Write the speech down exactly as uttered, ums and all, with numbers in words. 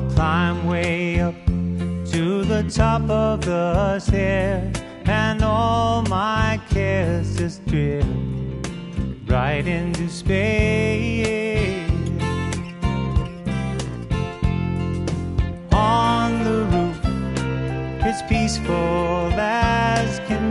climb way up to the top of the stairs, and all my cares just drift right into space. On the roof, it's peaceful as can